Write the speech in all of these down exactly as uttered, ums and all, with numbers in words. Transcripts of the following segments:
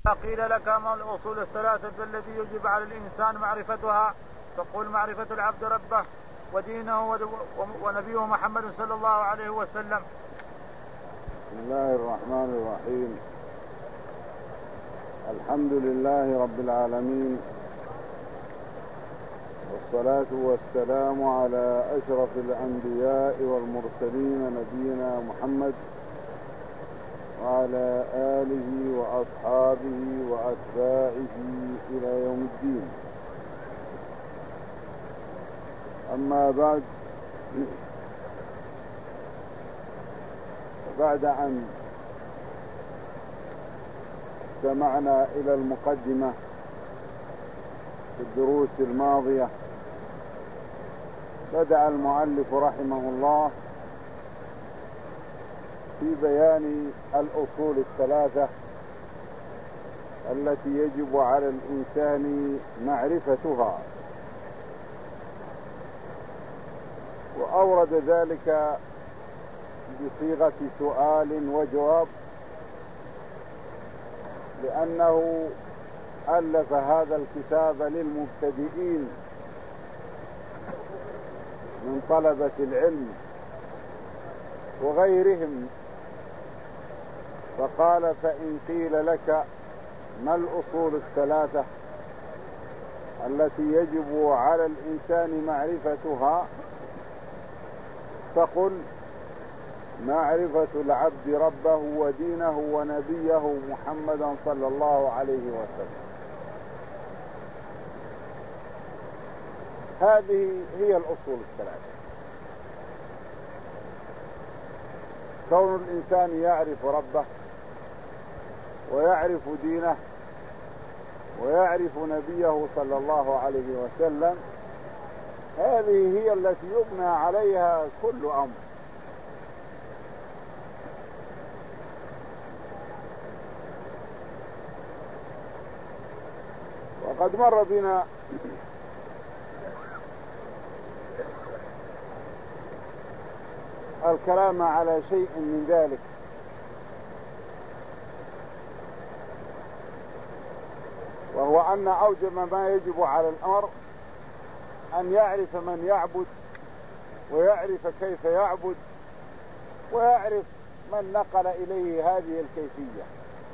قيل لك ما الأصول الثلاثة التي يجب على الإنسان معرفتها؟ تقول معرفة العبد ربه ودينه ونبيه محمد صلى الله عليه وسلم. بسم الله الرحمن الرحيم. الحمد لله رب العالمين، والصلاة والسلام على أشرف الأنبياء والمرسلين نبينا محمد وعلى آله وأصحابه وأتباعه إلى يوم الدين. أما بعد، بعد أن استمعنا إلى المقدمة في الدروس الماضية، بدأ المؤلف رحمه الله في بيان الأصول الثلاثة التي يجب على الإنسان معرفتها، وأورد ذلك بصيغة سؤال وجواب، لأنه ألف هذا الكتاب للمبتدئين من طلبة العلم وغيرهم، فقال: فإن قيل لك ما الأصول الثلاثة التي يجب على الإنسان معرفتها، فقل: معرفة العبد ربه ودينه ونبيه محمدا صلى الله عليه وسلم. هذه هي الأصول الثلاثة. كون الإنسان يعرف ربه ويعرف دينه ويعرف نبيه صلى الله عليه وسلم، هذه هي التي يبنى عليها كل أمر. وقد مر بنا الكلام على شيء من ذلك، وهو أن أوجب ما يجب على الأمر أن يعرف من يعبد، ويعرف كيف يعبد، ويعرف من نقل إليه هذه الكيفية.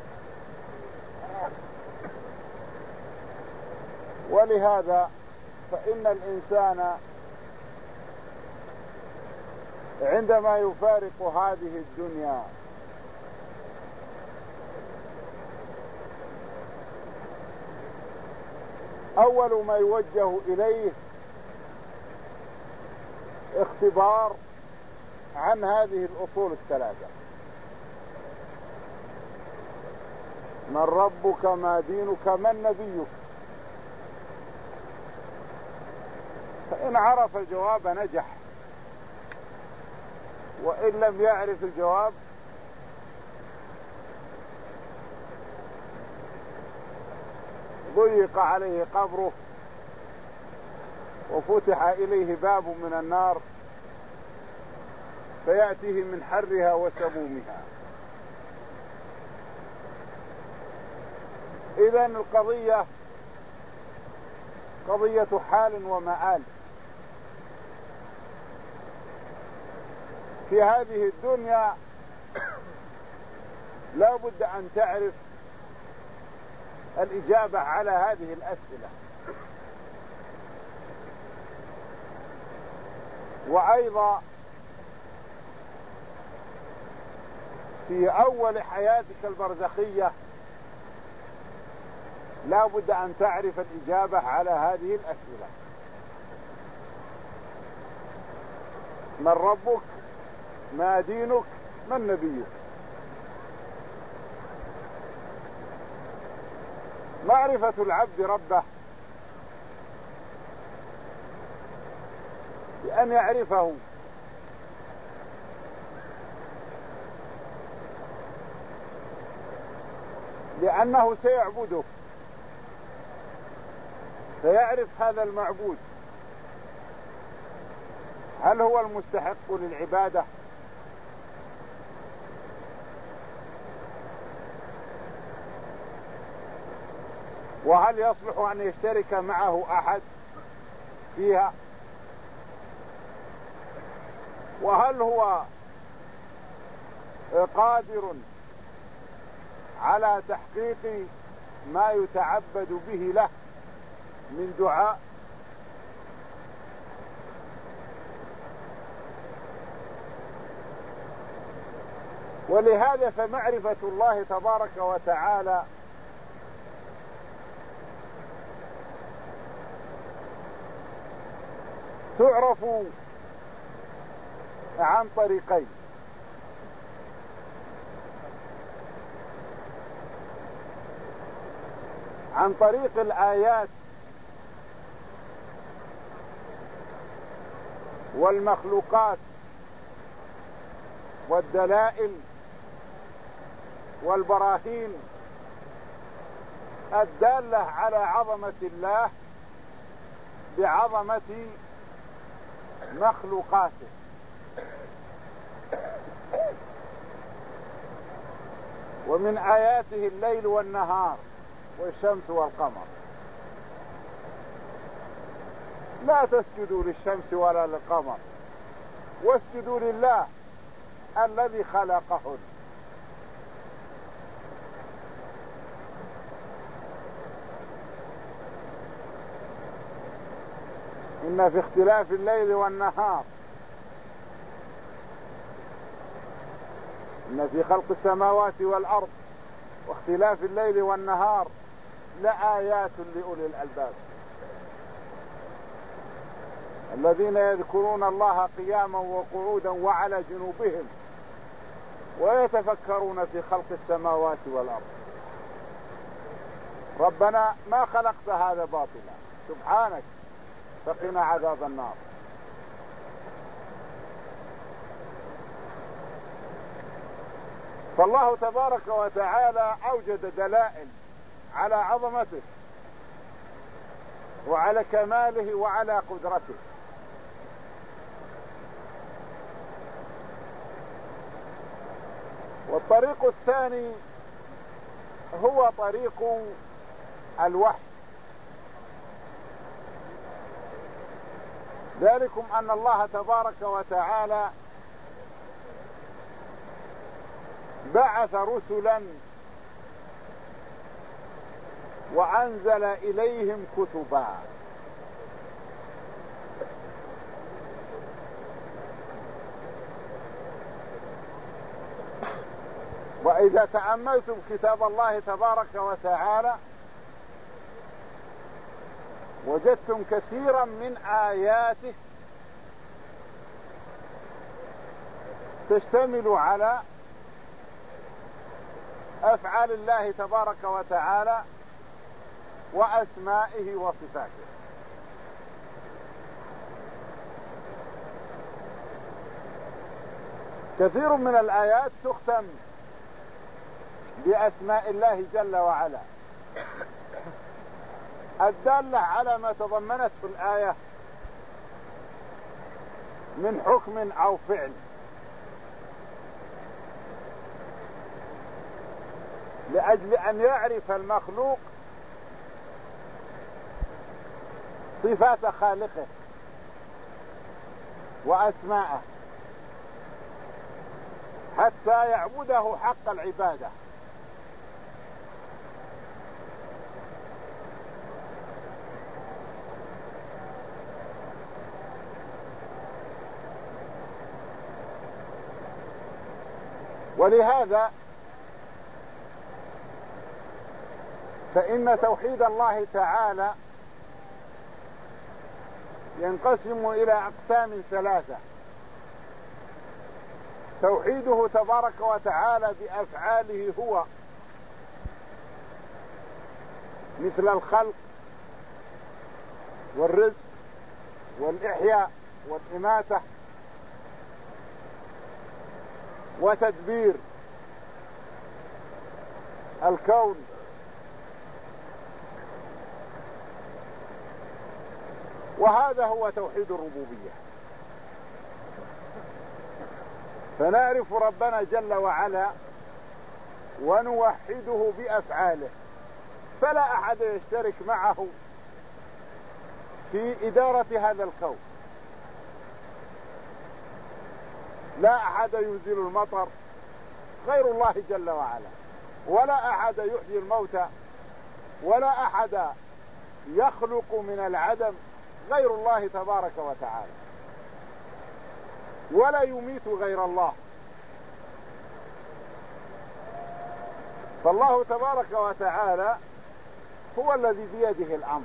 ولهذا فإن الإنسان عندما يفارق هذه الدنيا أول ما يوجه إليه اختبار عن هذه الأصول الثلاثة: من ربك، ما دينك، من نبيك. فإن عرف الجواب نجح، وإن لم يعرف الجواب ضيق عليه قبره وفتح إليه باب من النار فيأتيه من حرها وسمومها. إذن القضية قضية حال ومآل. في هذه الدنيا لا بد أن تعرف الإجابة على هذه الأسئلة، وأيضا في أول حياتك البرزخية لا بد أن تعرف الإجابة على هذه الأسئلة: من ربك، ما دينك، من نبيك. معرفة العبد ربه بأن يعرفه لأنه سيعبده، فيعرف هذا المعبود هل هو المستحق للعبادة وهل يصلح أن يشترك معه أحد فيها؟ وهل هو قادر على تحقيق ما يتعبد به له من دعاء؟ ولهذا فمعرفة الله تبارك وتعالى تعرف عن طريقين: عن طريق الآيات والمخلوقات والدلائل والبراهين الدالة على عظمة الله بعظمة مخلوقاته. ومن آياته الليل والنهار والشمس والقمر. لا تسجدوا للشمس ولا للقمر واسجدوا لله الذي خلقهن. إن في اختلاف الليل والنهار إن في خلق السماوات والأرض واختلاف الليل والنهار لآيات لأولي الألباب الذين يذكرون الله قياما وقعودا وعلى جنوبهم ويتفكرون في خلق السماوات والأرض. ربنا ما خلقت هذا باطلا سبحانك فقنا عذاب النار. فالله تبارك وتعالى أوجد دلائل على عظمته وعلى كماله وعلى قدرته. والطريق الثاني هو طريق الوحي. ذلكم أن الله تبارك وتعالى بعث رسلا وأنزل إليهم كتبا. وإذا تأملتم كتاب الله تبارك وتعالى وجدتم كثيرا من آياته تشتمل على أفعال الله تبارك وتعالى وأسمائه وصفاته. كثير من الآيات تختم بأسماء الله جل وعلا الدالة على ما تضمنته الآية من حكم أو فعل، لأجل أن يعرف المخلوق صفات خالقه وأسماءه حتى يعبده حق العبادة. ولهذا فإن توحيد الله تعالى ينقسم إلى أقسام ثلاثة: توحيده تبارك وتعالى بأفعاله هو مثل الخلق والرزق والإحياء والإماتة وتدبير الكون. وهذا هو توحيد الربوبية. فنعرف ربنا جل وعلا ونوحده بأفعاله فلا أحد يشترك معه في إدارة هذا الكون. لا أحد ينزل المطر غير الله جل وعلا، ولا أحد يحيي الموتى، ولا أحد يخلق من العدم غير الله تبارك وتعالى، ولا يميت غير الله. فالله تبارك وتعالى هو الذي بيده الأمر،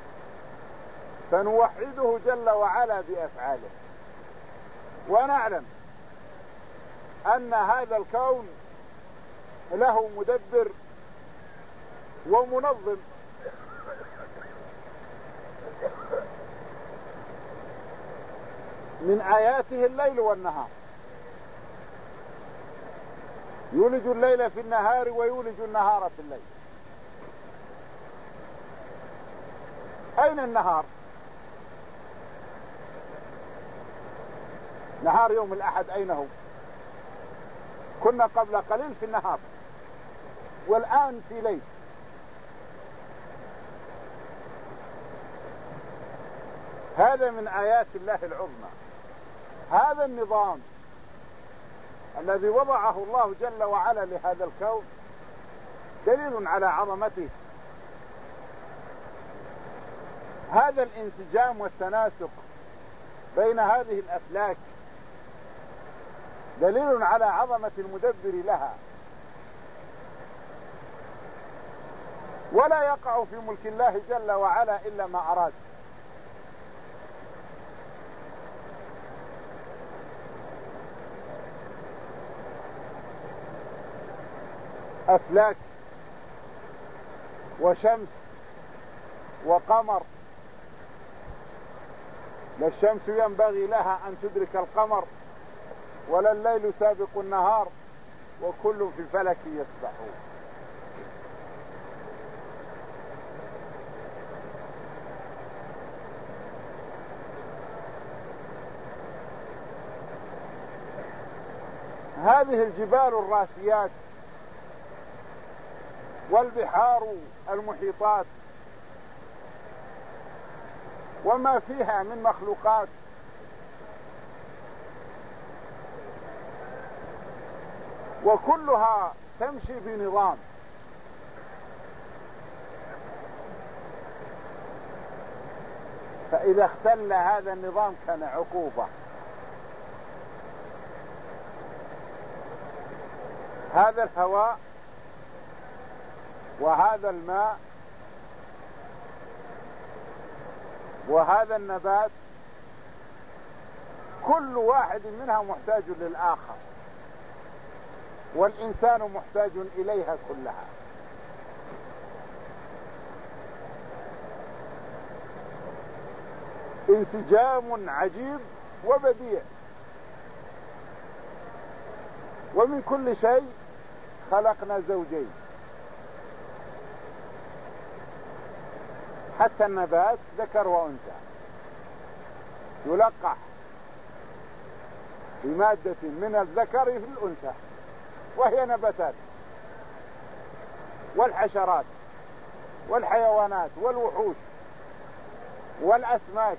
فنوحده جل وعلا بأفعاله، ونعلم أن هذا الكون له مدبر ومنظم. من آياته الليل والنهار، يولج الليل في النهار ويولج النهار في الليل. أين النهار؟ نهار يوم الأحد أين هو؟ كنا قبل قليل في النهار، والآن في ليل. هذا من آيات الله العظمى. هذا النظام الذي وضعه الله جل وعلا لهذا الكون دليل على عظمته. هذا الانسجام والتناسق بين هذه الأفلاك دليل على عظمة المدبر لها، ولا يقع في ملك الله جل وعلا إلا ما أراد. أفلاك وشمس وقمر، لا الشمس ينبغي لها أن تدرك القمر، ولا الليل سابق النهار، وكل في فلك يسبحون. هذه الجبال الراسيات والبحار المحيطات وما فيها من مخلوقات وكلها تمشي بنظام. فإذا اختل هذا النظام كان عقوبة. هذا الهواء وهذا الماء وهذا النبات كل واحد منها محتاج للآخر، والإنسان محتاج إليها كلها. انسجام عجيب وبديع. ومن كل شيء خلقنا زوجين، حتى النبات ذكر وأنثى، يلقح بمادة من الذكر في الأنثى، وهي نباتات والحشرات والحيوانات والوحوش والأسماك.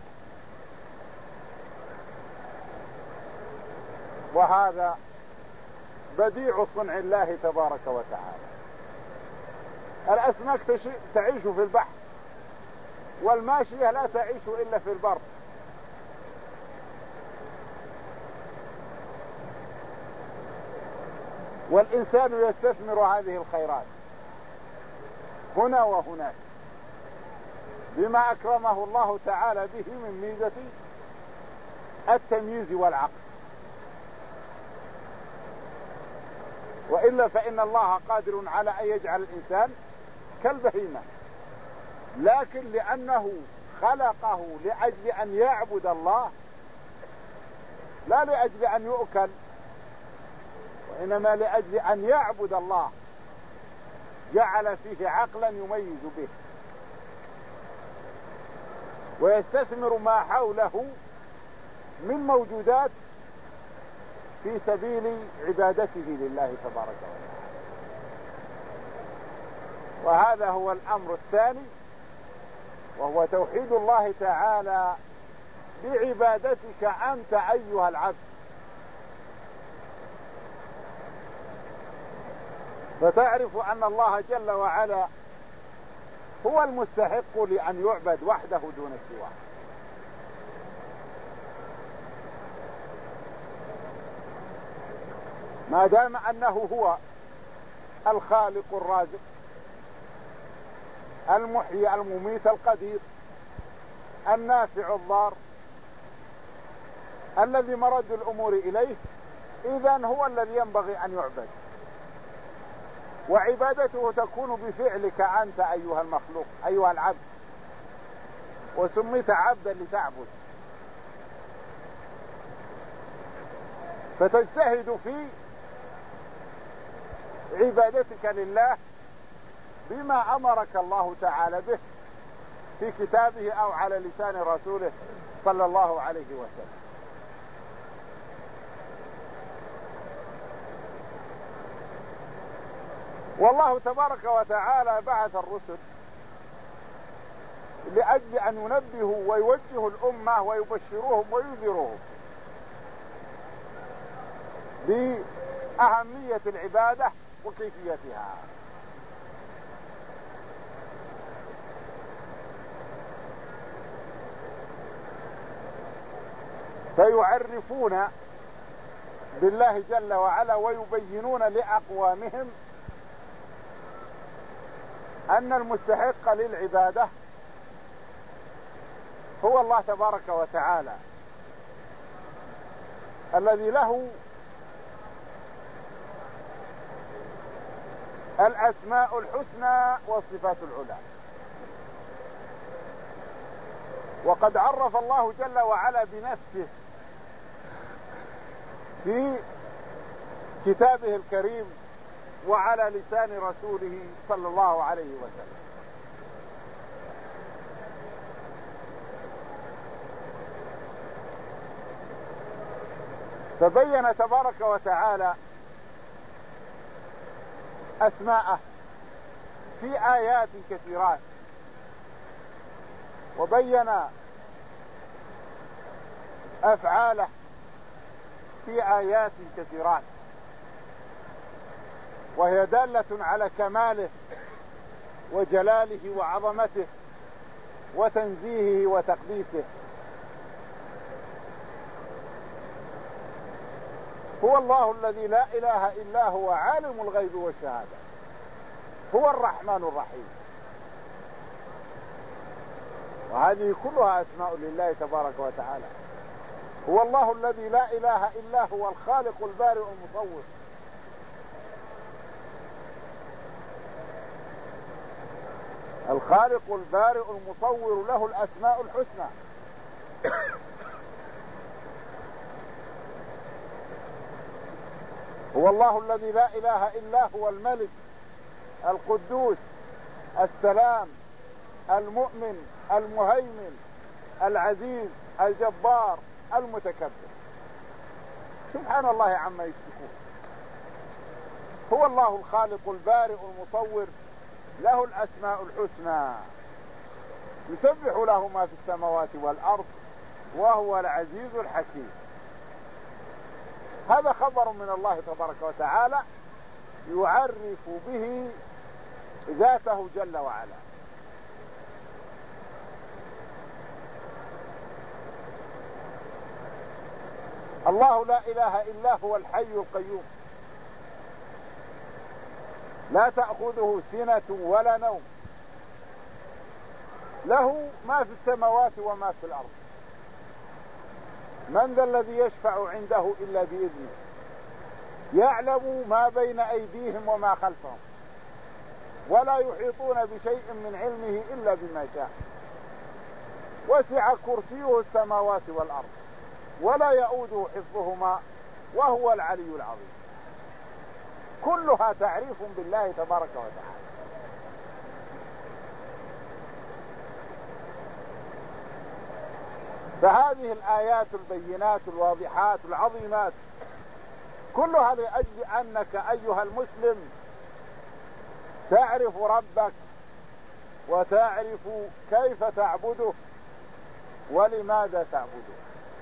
وهذا بديع صنع الله تبارك وتعالى. الأسماك تعيش في البحر، والماشية لا تعيش إلا في البر. والإنسان يستثمر هذه الخيرات هنا وهناك بما أكرمه الله تعالى به من ميزة التمييز والعقل. وإلا فإن الله قادر على أن يجعل الإنسان كالبهيمة، لكن لأنه خلقه لأجل أن يعبد الله لا لأجل أن يؤكل، وإنما لأجل أن يعبد الله، جعل فيه عقلا يميز به ويستثمر ما حوله من موجودات في سبيل عبادته لله تبارك وتعالى. وهذا هو الأمر الثاني، وهو توحيد الله تعالى بعبادتك أنت أيها العبد. فتعرف أن الله جل وعلا هو المستحق لأن يعبد وحده دون سواه. ما دام أنه هو الخالق الرازق المحيي المميت القدير النافع الضار الذي مرد الأمور إليه، إذن هو الذي ينبغي أن يعبد، وعبادته تكون بفعلك أنت أيها المخلوق أيها العبد، وسميت عبدا لتعبد، فتجتهد في عبادتك لله بما أمرك الله تعالى به في كتابه أو على لسان رسوله صلى الله عليه وسلم. والله تبارك وتعالى بعث الرسل لأجل أن ينبهوا ويوجهوا الأمة ويبشروهم وينذروهم بأهمية العبادة وكيفيتها. فيعرفون بالله جل وعلا ويبينون لأقوامهم أن المستحق للعبادة هو الله تبارك وتعالى الذي له الأسماء الحسنى والصفات العلى. وقد عرف الله جل وعلا بنفسه في كتابه الكريم وعلى لسان رسوله صلى الله عليه وسلم. فبين تبارك وتعالى أسماءه في آيات كثيرات، وبين أفعاله في آيات كثيرات، وهي دالة على كماله وجلاله وعظمته وتنزيهه وتقديسه. هو الله الذي لا إله إلا هو عالم الغيب والشهادة، هو الرحمن الرحيم. وهذه كلها أسماء لله تبارك وتعالى. هو الله الذي لا إله إلا هو الخالق البارئ المصور. الخالق البارئ المصور له الأسماء الحسنى. هو الله الذي لا إله إلا هو الملك القدوس السلام المؤمن المهيمن العزيز الجبار المتكبر، سبحان الله عما يشركون. هو الله الخالق البارئ المصور له الأسماء الحسنى، يسبح له ما في السماوات والأرض وهو العزيز الحكيم. هذا خبر من الله تبارك وتعالى يعرف به ذاته جل وعلا. الله لا إله إلا هو الحي القيوم، لا تأخذه سنة ولا نوم، له ما في السماوات وما في الأرض. من ذا الذي يشفع عنده إلا بإذنه، يعلم ما بين أيديهم وما خلفهم، ولا يحيطون بشيء من علمه إلا بما شاء. وسع كرسيه السماوات والأرض ولا يؤوده حفظهما وهو العلي العظيم. كلها تعريف بالله تبارك وتعالى. فهذه الآيات البينات الواضحات العظيمات كلها لأجل أنك أيها المسلم تعرف ربك وتعرف كيف تعبده ولماذا تعبده.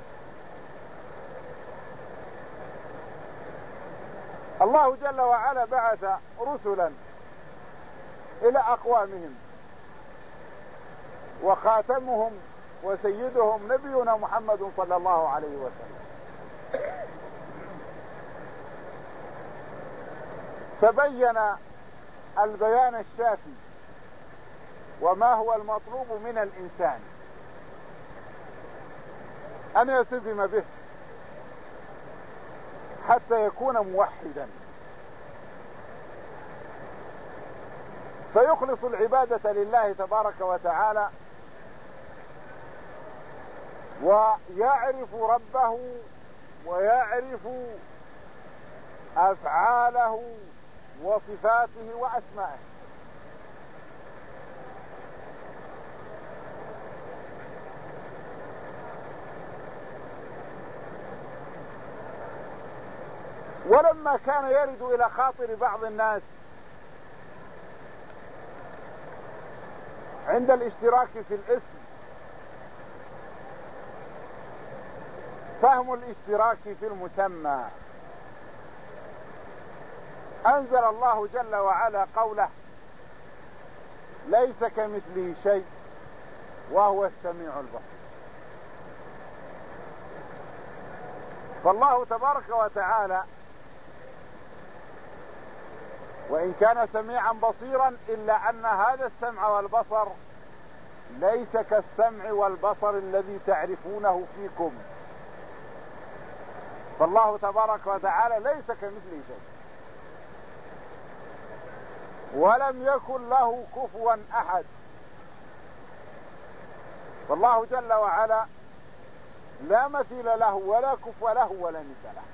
الله جل وعلا بعث رسلا إلى أقوامهم، وخاتمهم وسيدهم نبينا محمد صلى الله عليه وسلم. فبين البيان الشافي وما هو المطلوب من الإنسان أن يلتزم به حتى يكون موحدا، فيخلص العبادة لله تبارك وتعالى، ويعرف ربه ويعرف أفعاله وصفاته وأسمائه. ولما كان يرد إلى خاطر بعض الناس عند الاشتراك في الاسم فهم الاشتراك في المسمى، أنزل الله جل وعلا قوله: ليس كمثله شيء وهو السميع البصير. فالله تبارك وتعالى وإن كان سميعا بصيرا إلا أن هذا السمع والبصر ليس كالسمع والبصر الذي تعرفونه فيكم. فالله تبارك وتعالى ليس كمثله شيء ولم يكن له كفوا أحد. فالله جل وعلا لا مثيل له ولا كفو له ولا مثل له.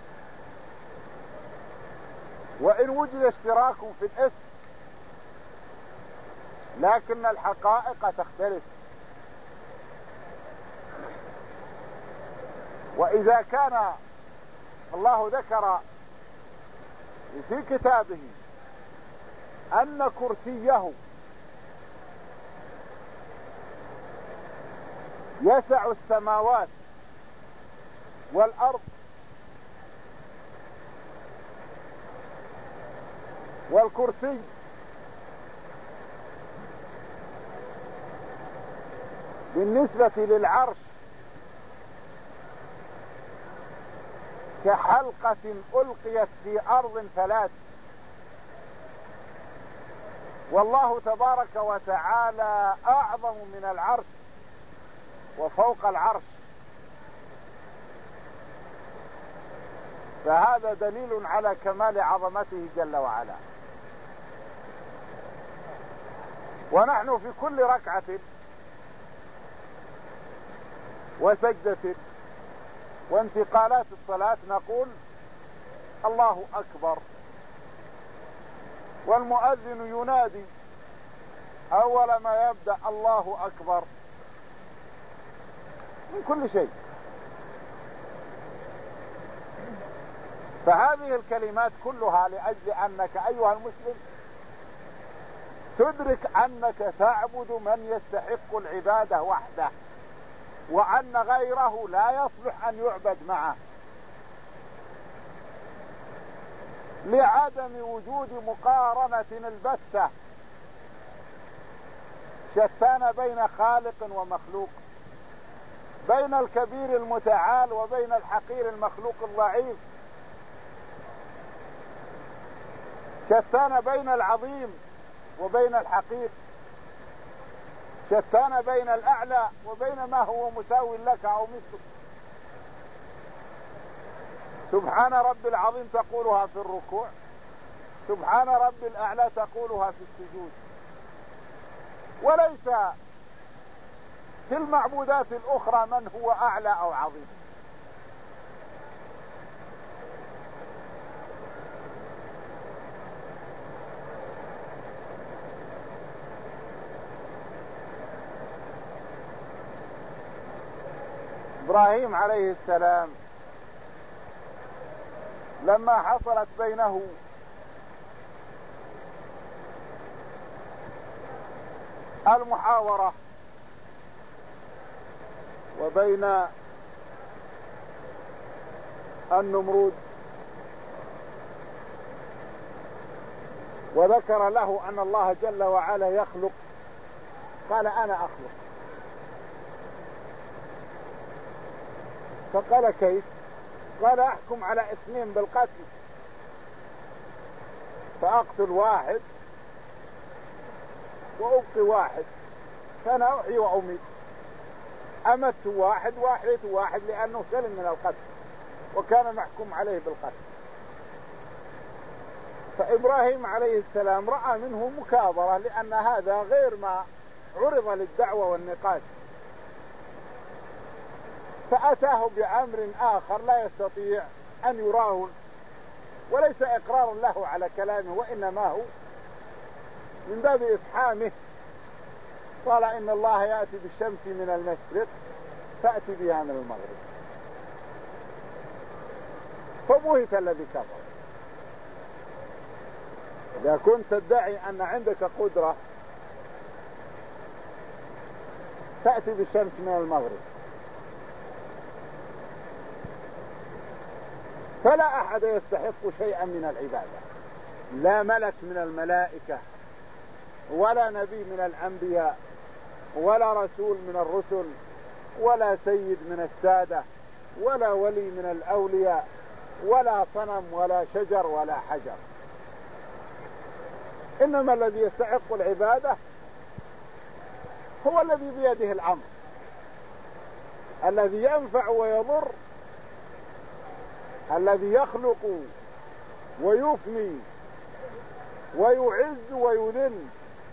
وإن وجد اشتراك في الاسم لكن الحقائق تختلف. وإذا كان الله ذكر في كتابه أن كرسيه يسع السماوات والأرض والكرسي بالنسبة للعرش كحلقة ألقيت في أرض فلات، والله تبارك وتعالى أعظم من العرش وفوق العرش، فهذا دليل على كمال عظمته جل وعلا. ونحن في كل ركعة وسجدة وانتقالات الصلاة نقول الله أكبر، والمؤذن ينادي أول ما يبدأ الله أكبر من كل شيء. فهذه الكلمات كلها لأجل أنك أيها المسلم تدرك أنك تعبد من يستحق العبادة وحده، وأن غيره لا يصلح أن يعبد معه، لعدم وجود مقارنة البتة شتان بين خالق ومخلوق، بين الكبير المتعال وبين الحقير المخلوق الضعيف، شتان بين العظيم وبين الحقير، شتان بين الأعلى وبين ما هو مساوي لك أو مثلك. سبحان رب العظيم تقولها في الركوع، سبحان رب الأعلى تقولها في السجود. وليس في المعبودات الأخرى من هو أعلى أو عظيم. إبراهيم عليه السلام لما حصلت بينه المحاورة وبين النمرود، وذكر له أن الله جل وعلا يخلق، قال أنا أخلق. فقال كيف؟ قال أحكم على اثنين بالقتل، فأقتل واحد وأبقي واحد، فأنا أحيي وأميت. أمت واحد وأحييت واحد لأنه سلم من القتل وكان محكوم عليه بالقتل. فإبراهيم عليه السلام رأى منه مكابرة، لأن هذا غير ما عرض للدعوة والنقاش، فأتاه بأمر آخر لا يستطيع أن يراه، وليس إقرارا له على كلامه، وإنما هو من باب إفحامه. قال إن الله يأتي بالشمس من المشرق فأتي بها من المغرب. فبهت الذي كفر. إذا كنت تدعي أن عندك قدرة تأتي بالشمس من المغرب، فلا أحد يستحق شيئا من العبادة، لا ملك من الملائكة ولا نبي من الأنبياء ولا رسول من الرسل ولا سيد من السادة ولا ولي من الأولياء ولا صنم ولا شجر ولا حجر. إنما الذي يستحق العبادة هو الذي بيده الأمر، الذي ينفع ويضر، الذي يخلق ويفني ويعز ويذل،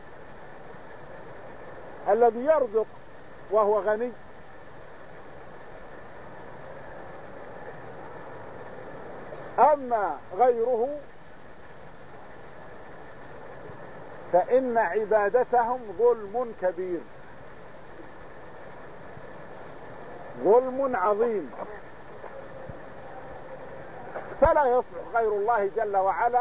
الذي يرزق وهو غني. أما غيره فإن عبادتهم ظلم كبير، ظلم عظيم، فلا يصلح غير الله جل وعلا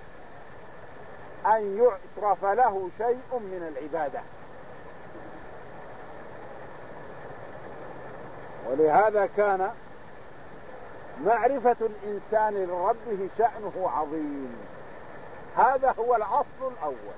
أن يعترف له شيء من العبادة. ولهذا كان معرفة الإنسان لربه شأنه عظيم. هذا هو الأصل الأول،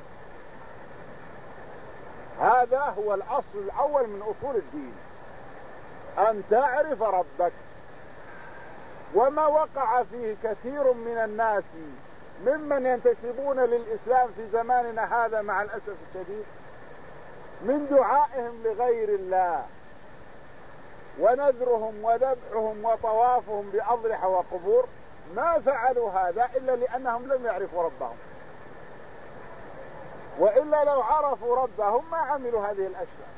هذا هو الأصل الأول من أصول الدين، أن تعرف ربك. وما وقع فيه كثير من الناس ممن ينتسبون للإسلام في زماننا هذا مع الأسف الشديد من دعائهم لغير الله ونذرهم وذبحهم وطوافهم بأضرحة وقبور، ما فعلوا هذا إلا لأنهم لم يعرفوا ربهم، وإلا لو عرفوا ربهم ما عملوا هذه الأشياء.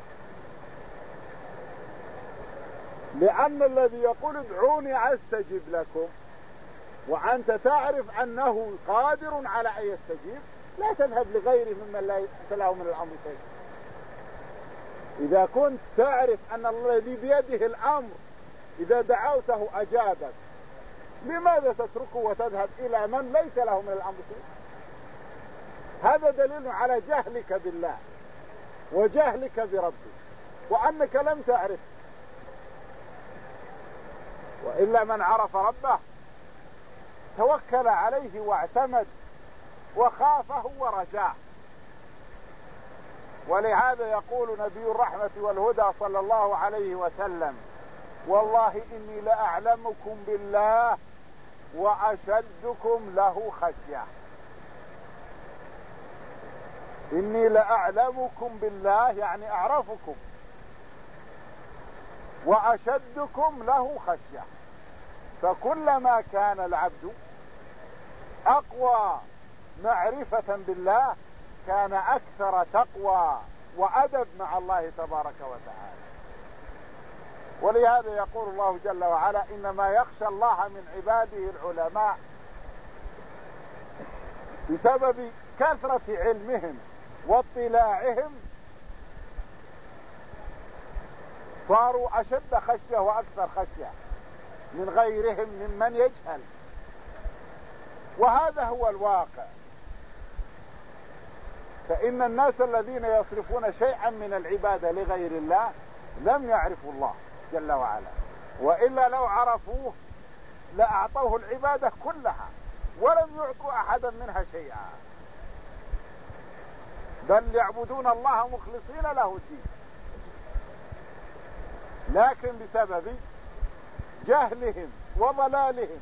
لأن الذي يقول ادعوني أستجب لكم وأنت تعرف أنه قادر على أن يستجيب، لا تذهب لغيره ممن لا له من الأمر شيء. إذا كنت تعرف أن الذي بيده الأمر إذا دعوته أجابك، لماذا تتركه وتذهب إلى من ليس له من الأمر شيء؟ هذا دليل على جهلك بالله وجهلك بربك، وأنك لم تعرف. وإلا من عرف ربه توكل عليه واعتمد وخافه ورجاه. ولهذا يقول نبي الرحمة والهدى صلى الله عليه وسلم: والله إني لأعلمكم بالله وأشدكم له خشية. إني لأعلمكم بالله يعني أعرفكم، وأشدكم له خشية. فكلما كان العبد أقوى معرفة بالله كان أكثر تقوى وأدب مع الله تبارك وتعالى. ولهذا يقول الله جل وعلا: إنما يخشى الله من عباده العلماء. بسبب كثرة علمهم واطلاعهم صاروا أشد خشية وأكثر خشية من غيرهم ممن يجهل. وهذا هو الواقع. فإن الناس الذين يصرفون شيئا من العبادة لغير الله لم يعرفوا الله جل وعلا، وإلا لو عرفوه لأعطوه العبادة كلها ولم يعطوا أحدا منها شيئا، بل يعبدون الله مخلصين له الدين. لكن بسبب جهلهم وضلالهم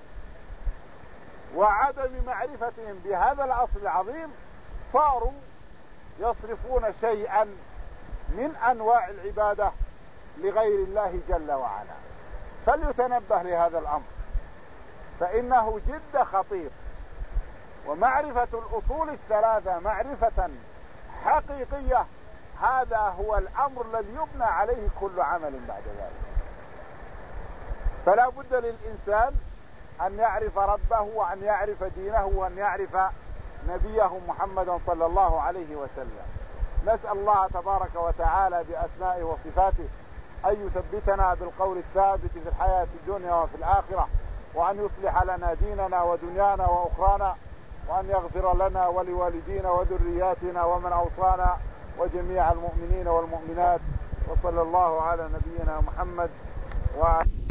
وعدم معرفتهم بهذا الأصل العظيم صاروا يصرفون شيئا من أنواع العبادة لغير الله جل وعلا. فليتنبه لهذا الأمر فإنه جد خطير، ومعرفة الأصول الثلاثة معرفة حقيقية هذا هو الأمر الذي يبنى عليه كل عمل بعد ذلك. فلا بد للإنسان أن يعرف ربه وأن يعرف دينه وأن يعرف نبيه محمدا صلى الله عليه وسلم. نسأل الله تبارك وتعالى بأسمائه وصفاته أن يثبتنا بالقول الثابت في الحياة الدنيا وفي الآخرة، وأن يصلح لنا ديننا ودنيانا وأخرانا، وأن يغفر لنا ولوالدينا وذرياتنا ومن أوصانا وجميع المؤمنين والمؤمنات. وصلى الله على نبينا محمد وعلى